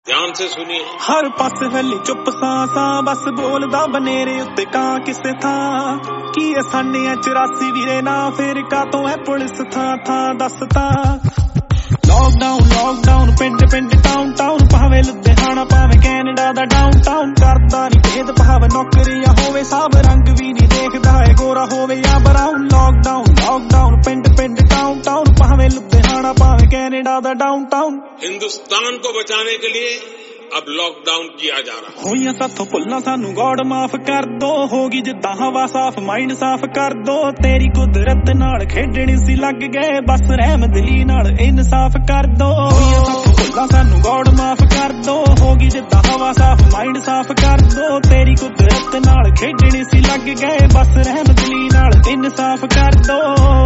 ध्यान से सुनिए। हर पासे फैली चुप सां बस बोलदा बनेरे उत्ते कां किसे थां की साने 84 वीरे ना फिर का तो है पुलिस थां दस तां लॉकडाउन पिंड टाउन भावे लुधियाना भावे कैनेडा दा डाउन करदा नी भेद भाव नौकरियां होवे सब रंग भी नहीं देखदा है गोरा होवे या ब्राउन लॉकडाउन पिंड टाउन भावे लुधियाना भावे कैनेडा दा डाउन हिंदुस्तान को बचाने के लिए अब लॉकडाउन किया जा रहा है। होइयां साथों भुल्लां सानू गॉड माफ कर दो, होगी जिद्दां हवा साफ माइंड साफ कर दो। तेरी कुदरत नाल खेडणी सी लग गए बस रहमदिली नाल इंसाफ कर दो। होइयां साथों भुल्लां सानू गॉड माफ कर दो, होगी जिद्दां हवा साफ माइंड साफ कर दो। तेरी कुदरत नाल खेडणी सी लग गए बस रहमदिली नाल इंसाफ कर दो।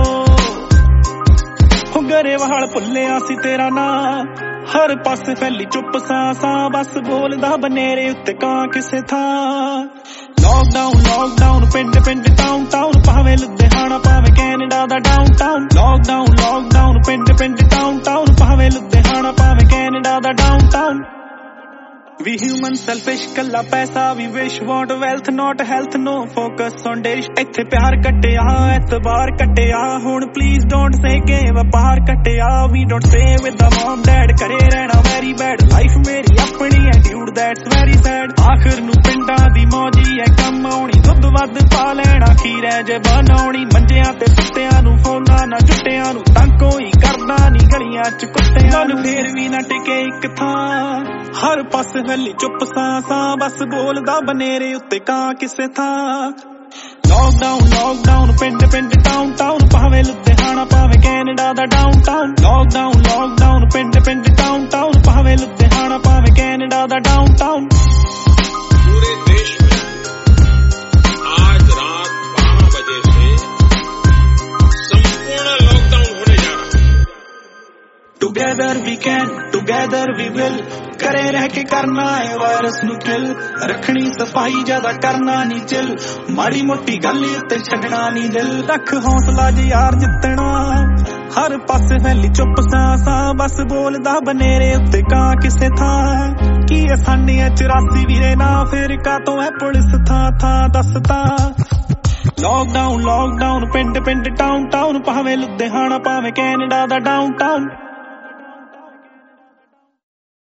गरेवाल भुल्लिया सी तेरा ना हर पासे फैली चुप सां बस बोलदा बनेरे उत्ते कां किसे थां लॉकडाउन पिंड टाउन भावे लुधियाना भावे कैनेडा दा डाउन लॉकडाउन पिंड टाउन भावे लुधियाना भावे कैनेडा दा डाउन We human selfish कल्ला पैसा we wish want wealth not health no focus on dish इत्थे प्यार कट्टिया एतबार कट्टिया हुण please don't say के वपार कट्टिया we don't stay with the mom dad करे रहना very bad life मेरी अपनी है dude that's very sad आखिर नू पिंडां दी मौजी है कम आउणी दुੱਧ ਵੱਧ ਪਾ ਲੈਣਾ ਕੀ ਰਹਿ ਜੇ ਬਣਾਉਣੀ ਮੰਜਿਆਂ ਤੇ ਸੁੱਤਿਆਂ ਨੂੰ ਫੋਨਾਂ ਨਾ ਜੁੱਟਿਆਂ ਨੂੰ ਤਾਂ ਕੋਈ ਕਰਦਾ ਨਹੀਂ ਗਲੀਆਂ ਚ ਕੁੱਤਿਆਂ ਨੂੰ ਫੇਰ ਵੀ ਨਾ ਟਿਕੇ ਇੱਕ ਥਾਂ ਹਰ ਪਾਸੇ फैली चुप सां बस बोलदा बनेरे उत्ते कां किसे थां लॉकडाउन पिंड टाउन भावे लुधियाना भावे कैनेडा दा डाउन लॉकडाउन पिंड टाउन भावे लुधियाना भावे कैनेडा दा डाउन पूरे देश में आज रात 12 बजे से संपूर्ण लॉकडाउन होने जा रहा है। Together we can together we will करे रह के करना है वायरस नु किल रखनी सफाई ज्यादा करना नी चिल माड़ी मोटी गल उत्ते छड्डना नी दिल रख हौसला जी यार जितना हर पासे फैली चुप सां बस बोलदा बनेरे उत्ते कां किसे थां की साने 84 वीरे ना फिर का तो है पुलिस थां दस तां लॉकडाउन पिंड टाउन भावे लुधियाना भावे कैनेडा दा डाउन